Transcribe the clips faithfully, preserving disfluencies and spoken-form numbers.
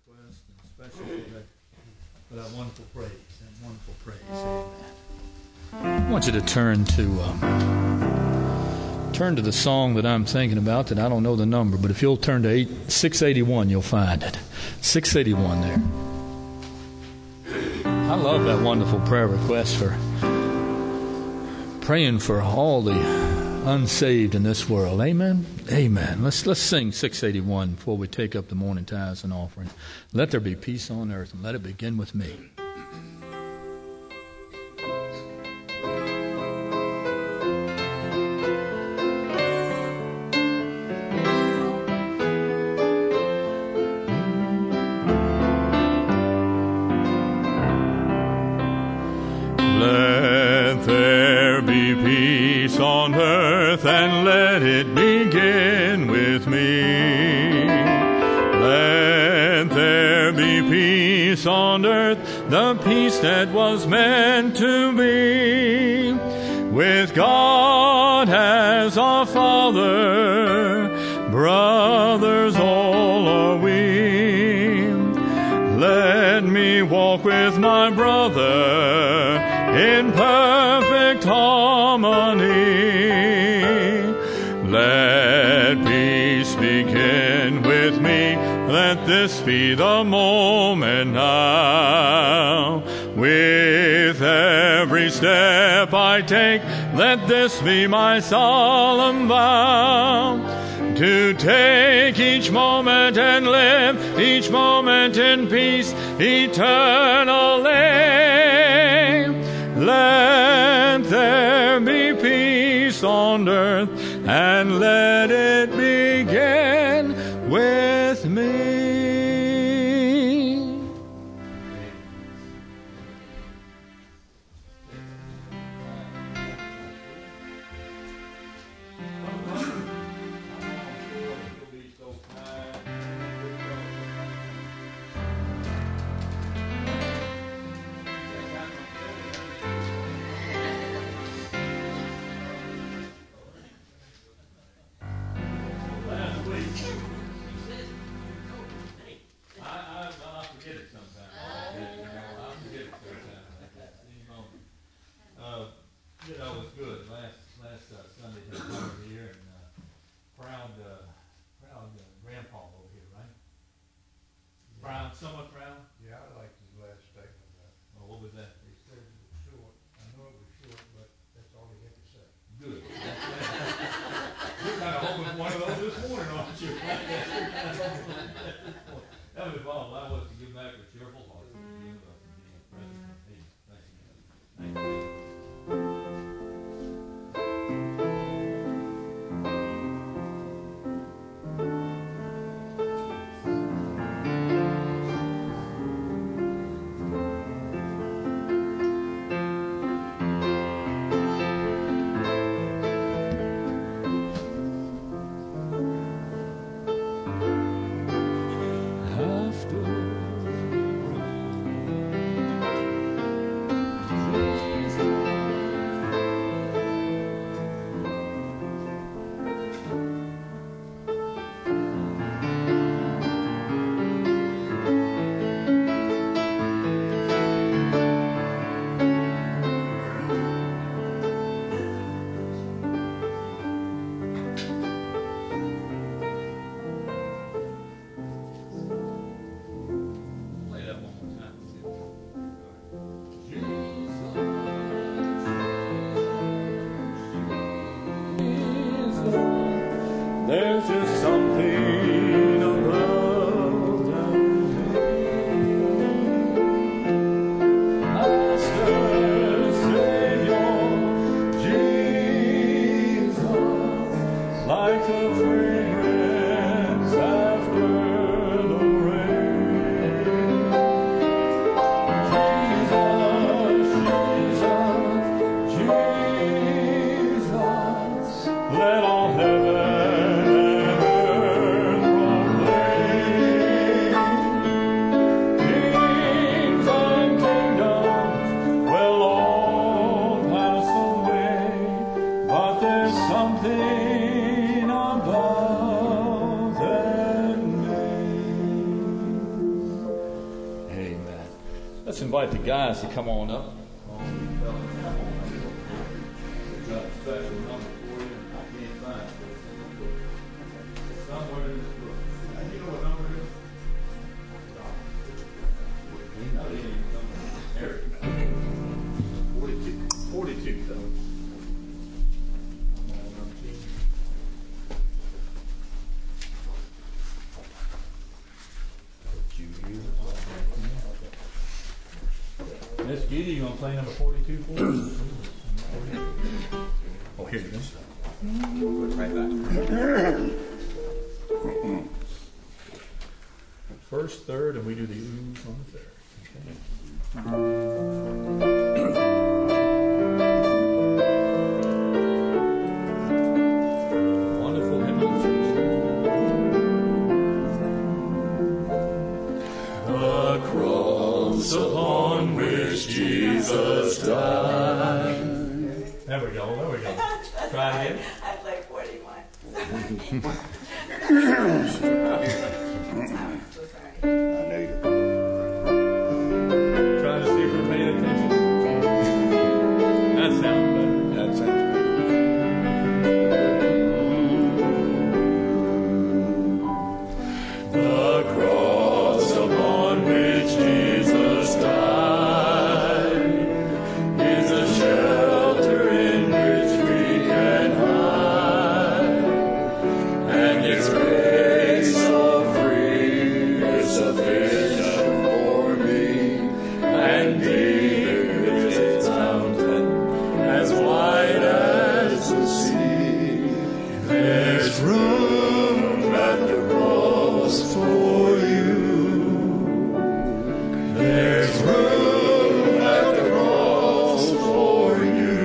request, and especially for that, for that wonderful praise, that wonderful praise. Amen. I want you to turn to um, turn to the song that I'm thinking about. That I don't know the number, but if you'll turn to eight, six eighty-one, you'll find it. six eighty-one there. I love that wonderful prayer request for praying for all the unsaved in this world. Amen. Amen. Let's let's sing six eighty-one before we take up the morning tithes and offering. Let there be peace on earth, and let it begin with me. Let there be peace on earth, and let it begin with me. Let there be peace on earth, the peace that was meant to be. With God as our Father, brothers all are we. Let me walk with my brother in perfect harmony. Let peace begin with me. Let this be the moment now. With every step I take, let this be my solemn vow. To take each moment and live each moment in peace eternally. Let there be peace on earth, and let it begin with me. You know, it was good. Last last uh, Sunday he was over here, and uh, proud, uh, proud uh, grandpa over here, right? Yeah. Proud, somewhat proud. Yeah, I liked his last statement. Uh, oh, what was that? He said it was short. I know it was short, but that's all he had to say. Good. You're kind of hoping for one of those this morning, aren't you? That was all I was to give back a cheerful heart. To give up and be a present. Hey, thank you. Thank you. After Let's invite the guys to come on up. We've got a special number for you. I can't find it. Somewhere in this book. You know what number it is? No, it ain't number. There it is. forty-two. forty-two, though. Miss Giddy, you want to play number forty-two for us? Oh, here it is. Put it right back. First, third, and we do the oohs on the third. Okay. Wonderful hymn. The cross upon which Jesus died. There we go, there we go. Try it again. I play forty-one. So sorry. I know you're Trying to see if we're paying attention. That sounds better. that sounds The cross upon which Jesus died is a shelter in which we can hide, and its grace so free is sufficient for me, and deep is its mountain as wide as the sea. There's room at the cross for you. There's room at the cross for you.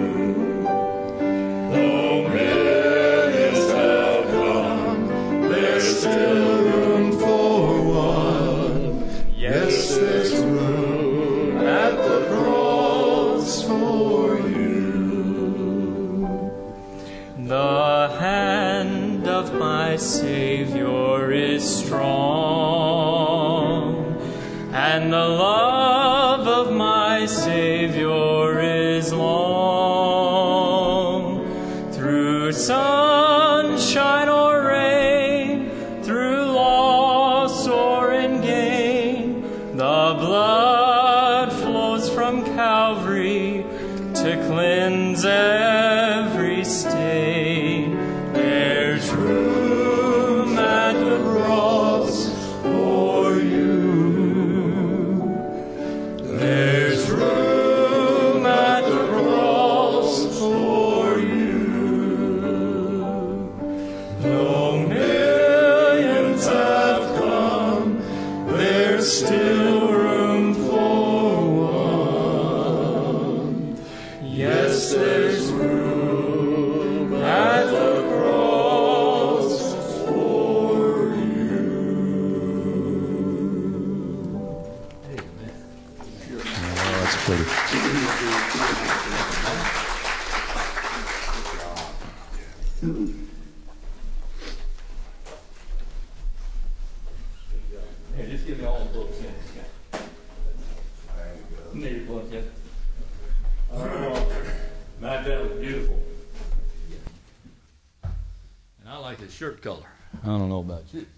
Though millions have come, there's still room for one. Yes, there's room at the cross for you. The hand of my Savior is strong, and the love of my Savior is long. Through sunshine or rain, through loss or in gain, the blood flows from Calvary to cleanse every stain. There's room at the cross for you. There's room at the cross for you. Though millions have come, there's still room for one. Yes, there's room at the cross for you. Oh, that's pretty. Here, just give me all the books in. Need a book, yeah. Oh, Matt, that was beautiful. And I like his shirt color. I don't know about you.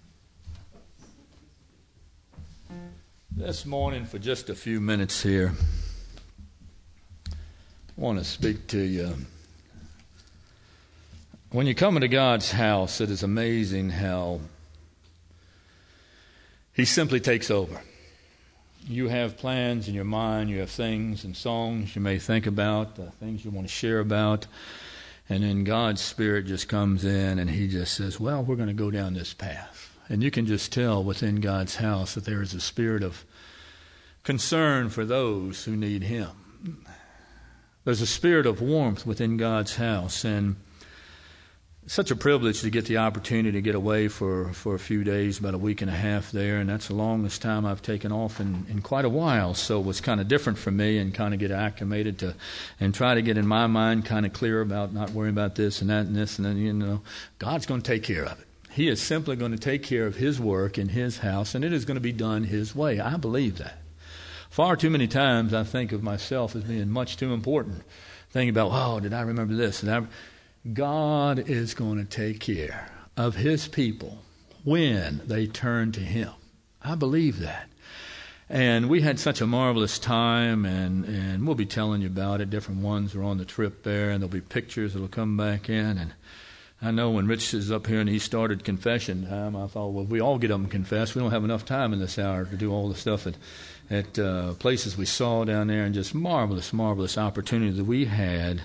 This morning, for just a few minutes here, I want to speak to you. When you come into God's house, it is amazing how He simply takes over. You have plans in your mind, you have things and songs you may think about, uh, things you want to share about, and then God's Spirit just comes in and He just says, well, we're going to go down this path. And you can just tell within God's house that there is a spirit of concern for those who need Him. There's a spirit of warmth within God's house, and it's such a privilege to get the opportunity to get away for, for a few days, about a week and a half there, and that's the longest time I've taken off in, in quite a while. So it was kind of different for me, and kind of get acclimated to, and try to get in my mind kind of clear about not worrying about this and that and this, and then, you know, God's going to take care of it. He is simply going to take care of His work in His house, and it is going to be done His way. I believe that. Far too many times I think of myself as being much too important. Thinking about, oh, did I remember this? And I, God is going to take care of His people when they turn to Him. I believe that. And we had such a marvelous time, and, and we'll be telling you about it. Different ones are on the trip there, and there'll be pictures that'll come back in. And I know when Rich is up here and he started confession time, I thought, well, if we all get up and confess, we don't have enough time in this hour to do all the stuff at, at uh, places we saw down there, and just marvelous, marvelous opportunity that we had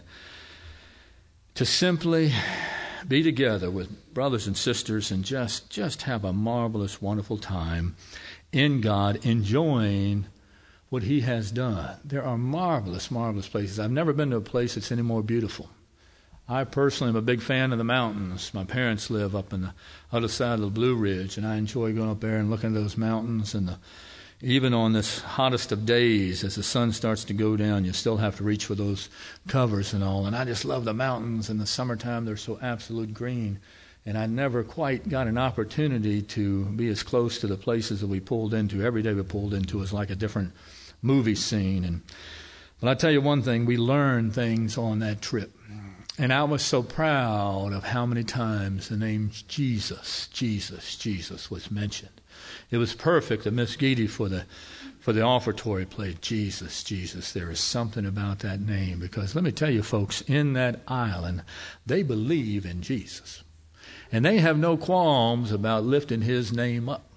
to simply be together with brothers and sisters and just, just have a marvelous, wonderful time in God, enjoying what He has done. There are marvelous, marvelous places. I've never been to a place that's any more beautiful. I personally am a big fan of the mountains. My parents live up in the other side of the Blue Ridge, and I enjoy going up there and looking at those mountains. And the, even on this hottest of days, as the sun starts to go down, you still have to reach for those covers and all. And I just love the mountains. In the summertime, they're so absolute green. And I never quite got an opportunity to be as close to the places that we pulled into. Every day we pulled into was like a different movie scene. And but I tell you one thing, we learned things on that trip. And I was so proud of how many times the name Jesus, Jesus, Jesus was mentioned. It was perfect that Miss Geedy for the for the offertory played Jesus, Jesus. There is something about that name, because let me tell you, folks, in that island, they believe in Jesus. And they have no qualms about lifting His name up.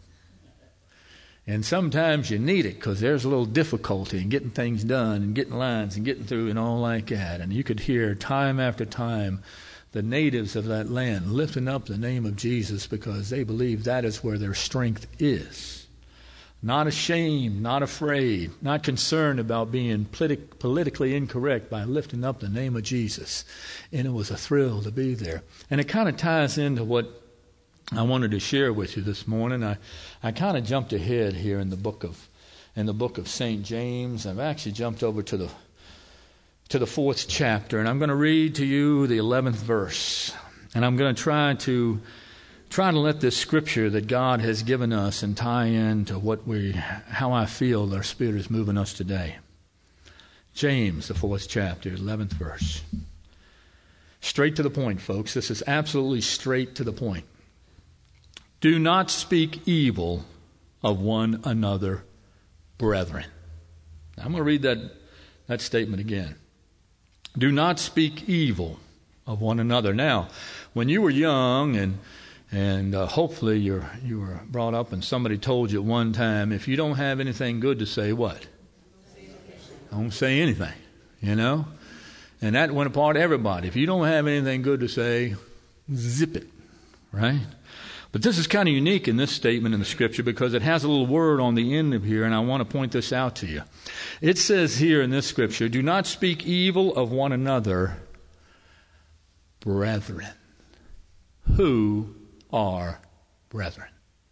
And sometimes you need it, because there's a little difficulty in getting things done and getting lines and getting through and all like that. And you could hear time after time the natives of that land lifting up the name of Jesus, because they believe that is where their strength is. Not ashamed, not afraid, not concerned about being politi- politically incorrect by lifting up the name of Jesus. And it was a thrill to be there. And it kind of ties into what I wanted to share with you this morning. I, I kind of jumped ahead here in the book of in the book of Saint James. I've actually jumped over to the to the fourth chapter, and I'm going to read to you the eleventh verse. And I'm going to try to try to let this scripture that God has given us and tie into what we how I feel our Spirit is moving us today. James, the fourth chapter, eleventh verse. Straight to the point, folks. This is absolutely straight to the point. Do not speak evil of one another, brethren. Now, I'm going to read that, that statement again. Do not speak evil of one another. Now, when you were young, and and uh, hopefully you're, you were brought up and somebody told you at one time, if you don't have anything good to say, what? Don't say anything, you know? And that went apart to everybody. If you don't have anything good to say, zip it, right? But this is kind of unique in this statement in the Scripture, because it has a little word on the end of here, and I want to point this out to you. It says here in this Scripture, do not speak evil of one another, brethren. Who are brethren?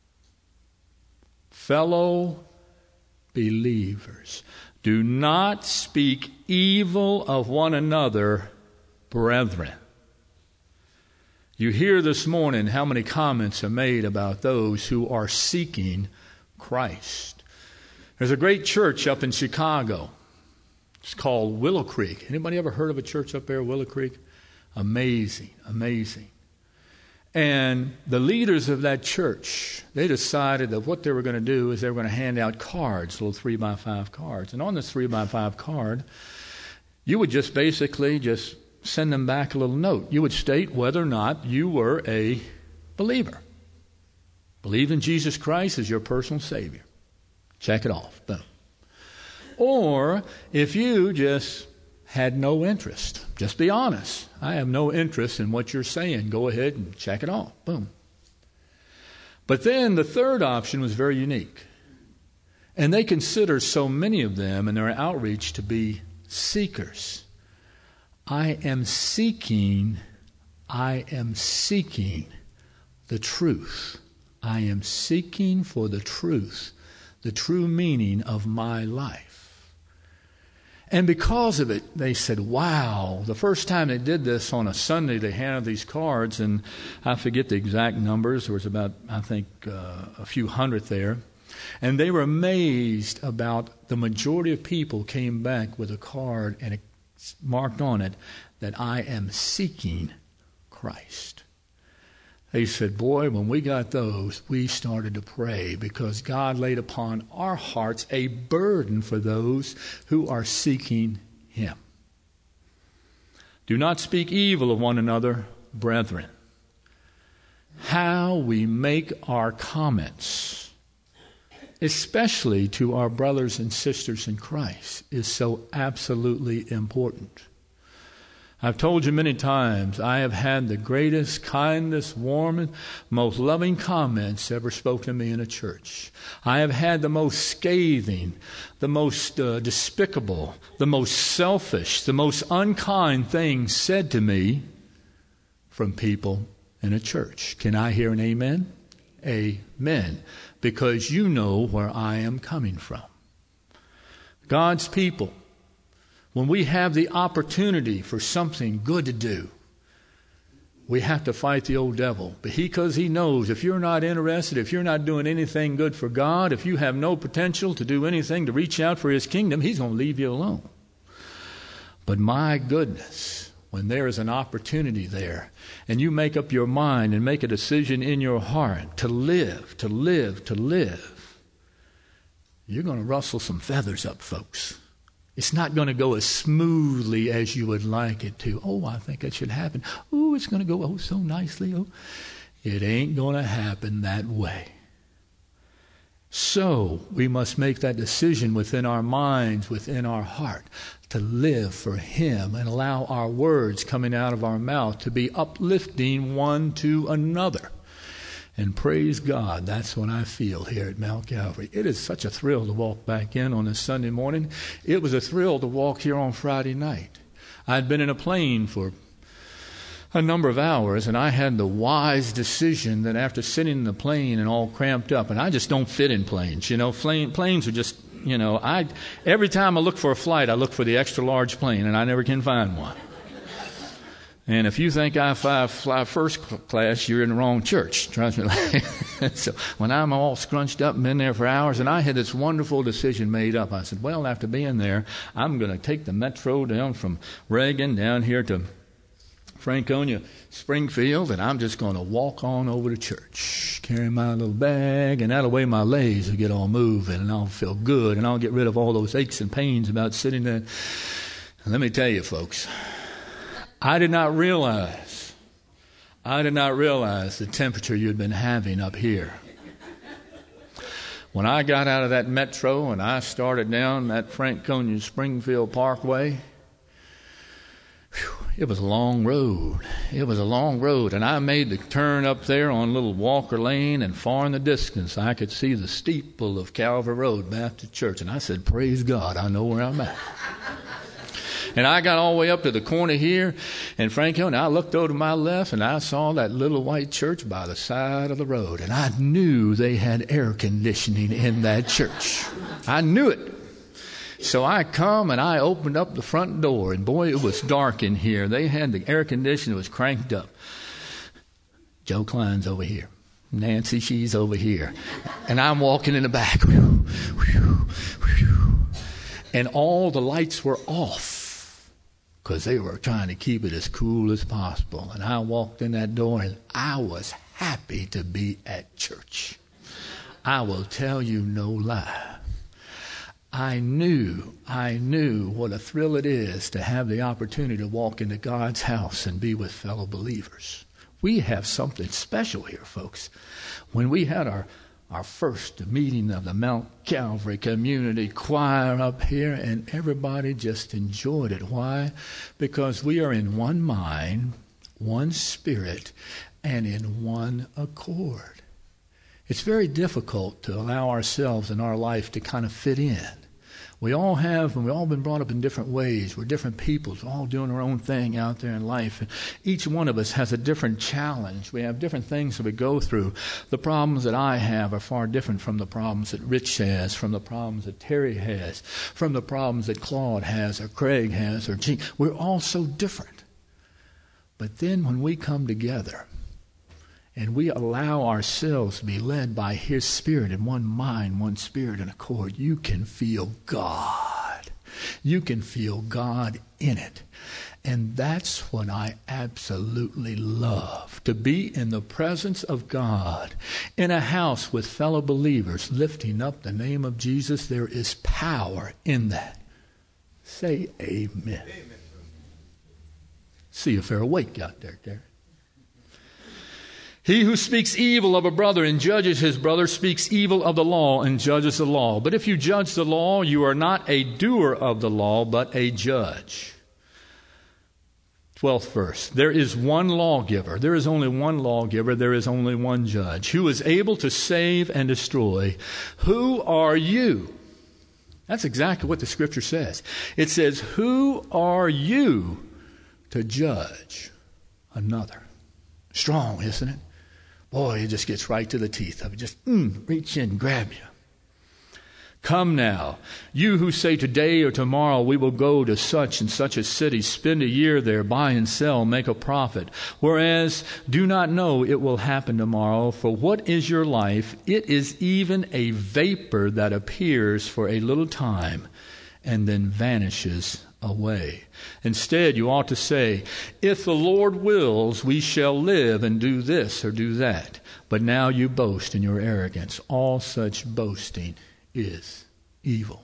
Fellow believers. Do not speak evil of one another, brethren. You hear this morning how many comments are made about those who are seeking Christ. There's a great church up in Chicago. It's called Willow Creek. Anybody ever heard of a church up there, Willow Creek? Amazing, amazing. And the leaders of that church, they decided that what they were going to do is they were going to hand out cards, little three by five cards. And on this three by five card, you would just basically just send them back a little note. You would state whether or not you were a believer. Believe in Jesus Christ as your personal Savior. Check it off. Boom. Or if you just had no interest, just be honest. I have no interest in what you're saying. Go ahead and check it off. Boom. But then the third option was very unique. And they consider so many of them in their outreach to be seekers. I am seeking, I am seeking the truth. I am seeking for the truth, the true meaning of my life. And because of it, they said, wow, the first time they did this on a Sunday, they handed these cards, and I forget the exact numbers. There was about, I think, uh, a few hundred there. And they were amazed about the majority of people came back with a card and it marked on it that I am seeking Christ. They said, boy, when we got those, we started to pray because God laid upon our hearts a burden for those who are seeking Him. Do not speak evil of one another, brethren. How we make our comments, especially to our brothers and sisters in Christ, is so absolutely important. I've told you many times, I have had the greatest, kindest, warmest, most loving comments ever spoken to me in a church. I have had the most scathing, the most uh, despicable, the most selfish, the most unkind things said to me from people in a church. Can I hear an amen? Amen. Because you know where I am coming from. God's people, when we have the opportunity for something good to do, we have to fight the old devil. But he, because he knows if you're not interested, if you're not doing anything good for God, if you have no potential to do anything to reach out for His kingdom, he's going to leave you alone. But my goodness, when there is an opportunity there, and you make up your mind and make a decision in your heart to live, to live, to live, you're going to rustle some feathers up, folks. It's not going to go as smoothly as you would like it to. Oh, I think it should happen. Oh, it's going to go oh so nicely. Oh, it ain't going to happen that way. So we must make that decision within our minds, within our heart, to live for Him and allow our words coming out of our mouth to be uplifting one to another. And praise God, that's what I feel here at Mount Calvary. It is such a thrill to walk back in on a Sunday morning. It was a thrill to walk here on Friday night. I'd been in a plane for a number of hours, and I had the wise decision that after sitting in the plane and all cramped up, and I just don't fit in planes. You know, plane, planes are just, you know, I every time I look for a flight, I look for the extra large plane, and I never can find one. And if you think I fly, fly first class, you're in the wrong church. Trust me. So when I'm all scrunched up and been there for hours, and I had this wonderful decision made up. I said, well, after being there, I'm going to take the metro down from Reagan down here to Franconia, Springfield, and I'm just going to walk on over to church, carry my little bag, and that way my legs will get all moving, and I'll feel good, and I'll get rid of all those aches and pains about sitting there. And let me tell you, folks, I did not realize, I did not realize the temperature you'd been having up here. When I got out of that metro and I started down that Franconia Springfield Parkway, whew, it was a long road. It was a long road. And I made the turn up there on little Walker Lane, and far in the distance I could see the steeple of Calvary Road Baptist Church. And I said, praise God, I know where I'm at. And I got all the way up to the corner here in Franklin, and I looked over to my left, and I saw that little white church by the side of the road. And I knew they had air conditioning in that church. I knew it. So I come, and I opened up the front door, and boy, it was dark in here. They had the air conditioner was cranked up. Joe Klein's over here. Nancy, she's over here. And I'm walking in the back. And all the lights were off, because they were trying to keep it as cool as possible. And I walked in that door, and I was happy to be at church. I will tell you no lie. I knew, I knew what a thrill it is to have the opportunity to walk into God's house and be with fellow believers. We have something special here, folks. When we had our Our first meeting of the Mount Calvary Community Choir up here, and everybody just enjoyed it. Why? Because we are in one mind, one spirit, and in one accord. It's very difficult to allow ourselves in our life to kind of fit in. We all have, and we've all been brought up in different ways. We're different peoples, all doing our own thing out there in life. And each one of us has a different challenge. We have different things that we go through. The problems that I have are far different from the problems that Rich has, from the problems that Terry has, from the problems that Claude has, or Craig has, or Gene. We're all so different. But then when we come together and we allow ourselves to be led by His Spirit in one mind, one spirit, and accord, you can feel God. You can feel God in it. And that's what I absolutely love, to be in the presence of God, in a house with fellow believers, lifting up the name of Jesus. There is power in that. Say amen. Amen. See if they're awake out there, Gary. He who speaks evil of a brother and judges his brother speaks evil of the law and judges the law. But if you judge the law, you are not a doer of the law, but a judge. twelfth verse. There is one lawgiver. There is only one lawgiver. There is only one judge who is able to save and destroy. Who are you? That's exactly what the Scripture says. It says, who are you to judge another? Strong, isn't it? Boy, it just gets right to the teeth of it. Just mm, reach in, grab you. Come now, you who say today or tomorrow we will go to such and such a city, spend a year there, buy and sell, make a profit. Whereas do not know it will happen tomorrow. For what is your life? It is even a vapor that appears for a little time and then vanishes away. Instead, you ought to say, if the Lord wills, we shall live and do this or do that. But now you boast in your arrogance. All such boasting is evil.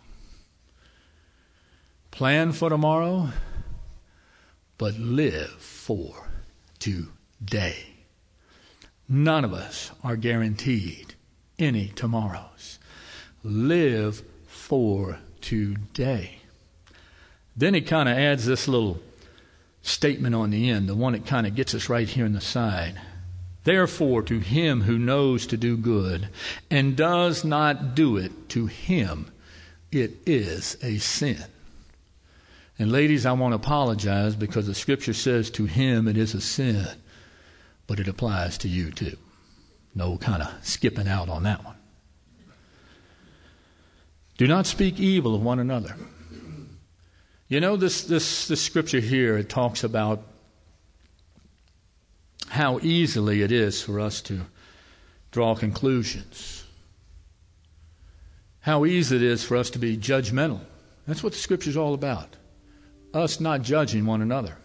Plan for tomorrow, but live for today. None of us are guaranteed any tomorrows. Live for today. Then he kind of adds this little statement on the end, the one that kind of gets us right here in the side. Therefore, to him who knows to do good and does not do it, to him it is a sin. And ladies, I want to apologize because the Scripture says to him it is a sin, but it applies to you too. No kind of skipping out on that one. Do not speak evil of one another. You know, this, this, this Scripture here, it talks about how easily it is for us to draw conclusions. How easy it is for us to be judgmental. That's what the Scripture is all about. Us not judging one another.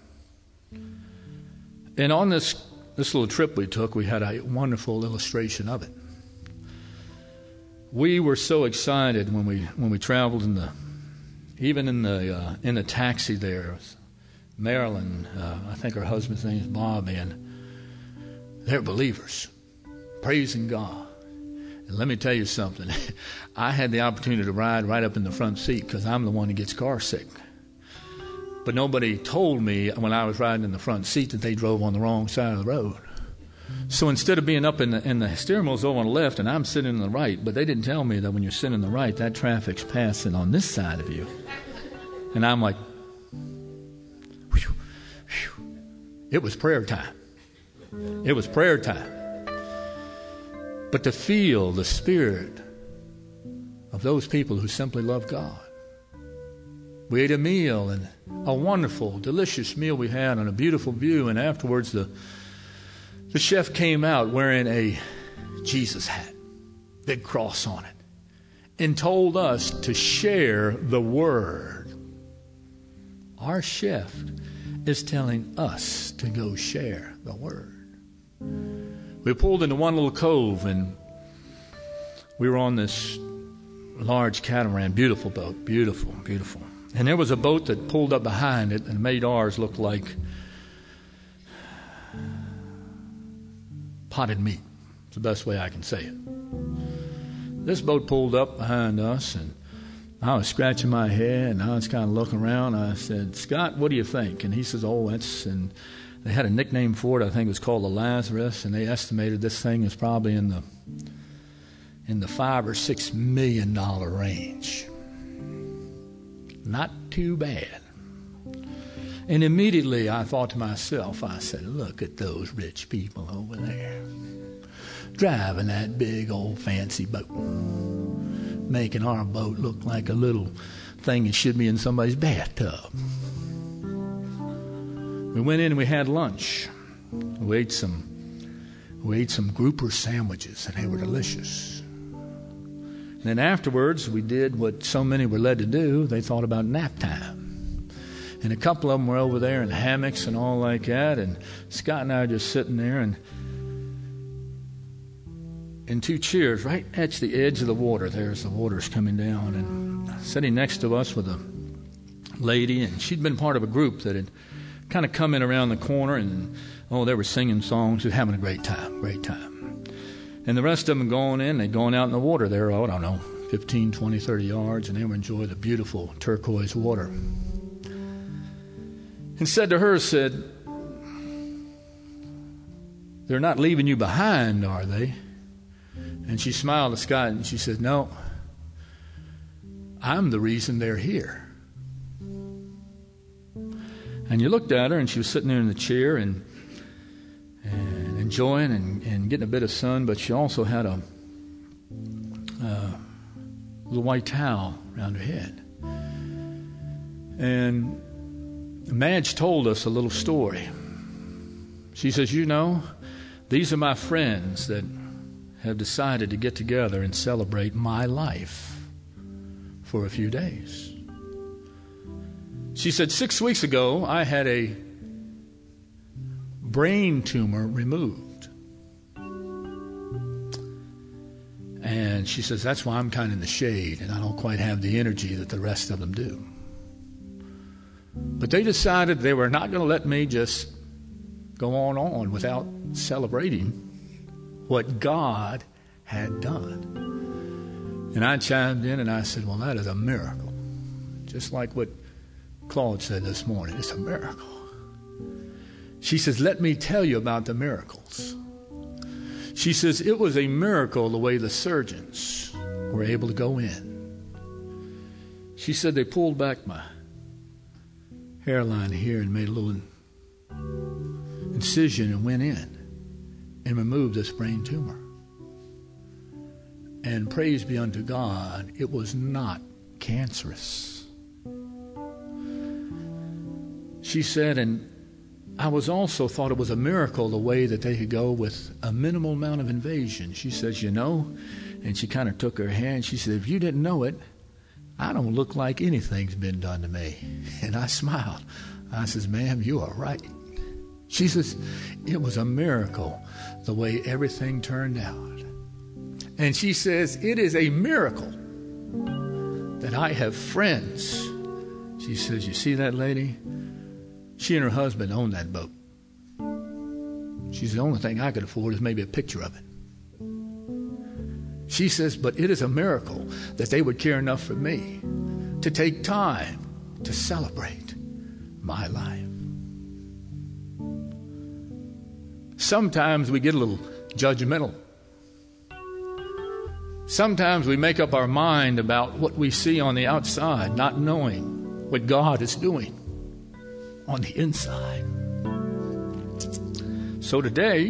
And on this, this little trip we took, we had a wonderful illustration of it. We were so excited when we when we traveled in the, even in the uh, in the taxi there. Marilyn, uh, I think her husband's name is Bobby, and they're believers, praising God. And let me tell you something. I had the opportunity to ride right up in the front seat because I'm the one that gets car sick. But nobody told me when I was riding in the front seat that they drove on the wrong side of the road. So instead of being up in the, in the steering wheel's over on the left and I'm sitting on the right, but they didn't tell me that when you're sitting on the right, that traffic's passing on this side of you. And I'm like, whew, whew. It was prayer time. It was prayer time. But to feel the spirit of those people who simply love God. We ate a meal, and a wonderful, delicious meal we had on a beautiful view, and afterwards the the chef came out wearing a Jesus hat, big cross on it, and told us to share the word. Our chef is telling us to go share the word. We pulled into one little cove, and we were on this large catamaran, beautiful boat, beautiful, beautiful. And there was a boat that pulled up behind it and made ours look like potted meat. It's the best way I can say it. This boat pulled up behind us, and I was scratching my head, and I was kind of looking around. I said, Scott, what do you think? And he says, oh, that's... and they had a nickname for it. I think it was called the Lazarus, and they estimated this thing is probably in the in the five or six million dollar range. Not too bad. And immediately I thought to myself, I said, look at those rich people over there driving that big old fancy boat, making our boat look like a little thing that should be in somebody's bathtub. We went in and we had lunch. We ate some We ate some grouper sandwiches, and they were delicious. And then afterwards, we did what so many were led to do. They thought about nap time. And a couple of them were over there in hammocks and all like that. And Scott and I are just sitting there, and in two chairs right at the edge of the water, there's the water's coming down. And sitting next to us was a lady, and she'd been part of a group that had kind of come in around the corner, and oh, they were singing songs, just having a great time, great time. And the rest of them going in, they'd gone out in the water there, oh, I don't know, fifteen, twenty, thirty yards, and they were enjoying the beautiful turquoise water. And said to her, said, they're not leaving you behind, are they? And she smiled at Scott, and she said, no, I'm the reason they're here. And you looked at her, and she was sitting there in the chair and and enjoying and, and getting a bit of sun, but she also had a, a little white towel around her head. And Madge told us a little story. She says, you know, these are my friends that have decided to get together and celebrate my life for a few days. She said, six weeks ago, I had a brain tumor removed. And she says, that's why I'm kind of in the shade, and I don't quite have the energy that the rest of them do. But they decided they were not going to let me just go on on without celebrating what God had done. And I chimed in and I said, well, that is a miracle. Just like what Claude said this morning, it's a miracle. She says, let me tell you about the miracles. She says, it was a miracle the way the surgeons were able to go in. She said, they pulled back my hairline here and made a little incision and went in and removed this brain tumor. And praise be unto God, it was not cancerous. She said, and I was also thought it was a miracle the way that they could go with a minimal amount of invasion. She says, you know, and she kind of took her hand. She said, if you didn't know it, I don't look like anything's been done to me. And I smiled. I says, ma'am, you are right. She says, it was a miracle the way everything turned out. And she says, it is a miracle that I have friends. She says, you see that lady? She and her husband own that boat. She says, the only thing I could afford is maybe a picture of it. She says, but it is a miracle that they would care enough for me to take time to celebrate my life. Sometimes we get a little judgmental. Sometimes we make up our mind about what we see on the outside, not knowing what God is doing on the inside. So today,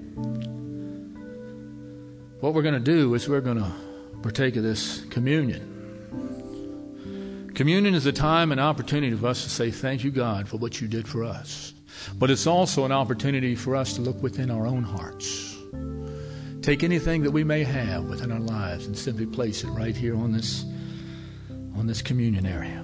what we're going to do is we're going to partake of this communion. Communion is a time and opportunity for us to say thank you, God, for what you did for us. But it's also an opportunity for us to look within our own hearts. Take anything that we may have within our lives and simply place it right here on this, on this communion area.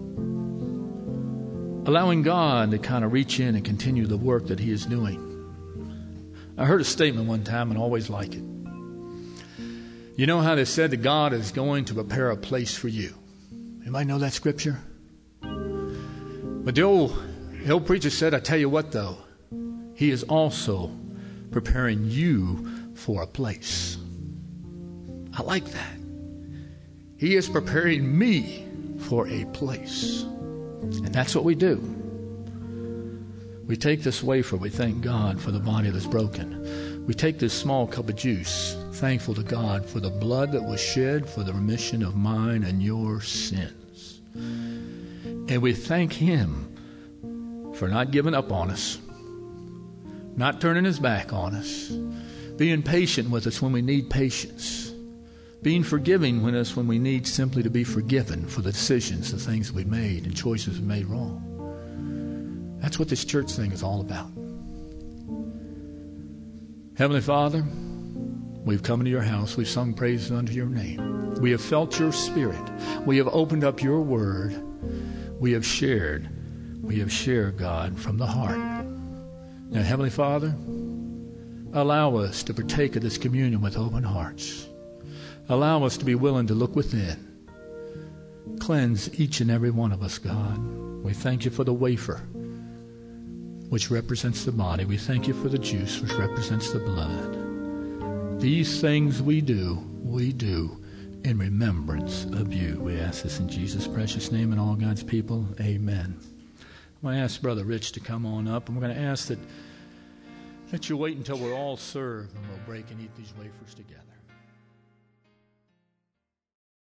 Allowing God to kind of reach in and continue the work that he is doing. I heard a statement one time and always like it. You know how they said that God is going to prepare a place for you? Anybody know that scripture? But the old, the old preacher said, I tell you what though, he is also preparing you for a place. I like that. He is preparing me for a place. And that's what we do. We take this wafer, we thank God for the body that's broken. We take this small cup of juice, thankful to God for the blood that was shed for the remission of mine and your sins. And we thank him for not giving up on us, not turning his back on us, being patient with us when we need patience, being forgiving with us when we need simply to be forgiven for the decisions, the things we made and choices we made wrong. That's what this church thing is all about. Heavenly Father, we've come into your house. We've sung praises unto your name. We have felt your Spirit. We have opened up your word. We have shared. We have shared, God, from the heart. Now, Heavenly Father, allow us to partake of this communion with open hearts. Allow us to be willing to look within. Cleanse each and every one of us, God. We thank you for the wafer, which represents the body. We thank you for the juice, which represents the blood. These things we do, we do in remembrance of you. We ask this in Jesus' precious name, and all God's people, amen. I'm going to ask Brother Rich to come on up, and we're going to ask that, that you wait until we're all served, and we'll break and eat these wafers together.